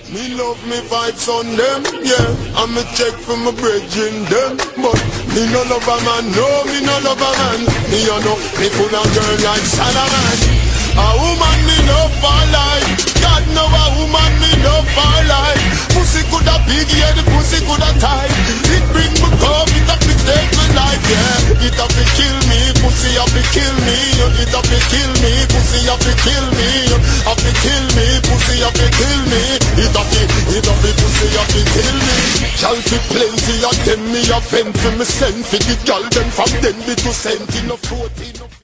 Me love me vibes on them, yeah. I'm a check for my brethren them, but me no love a man, no, me no love a man. Me you know, me full of girl like Solomon. A woman me love for life. God know a woman me love for life. Pussy coulda big, yeah, the pussy coulda tight. It bring me come, it have to take my life, yeah. It have to kill me, pussy have to kill me. It have to kill me, pussy have to kill me. Have to kill me, pussy have to kill me. It have to pussy have to kill me. Shall be plenty of them, me a vent for me send for the girl them from them to send in no 14.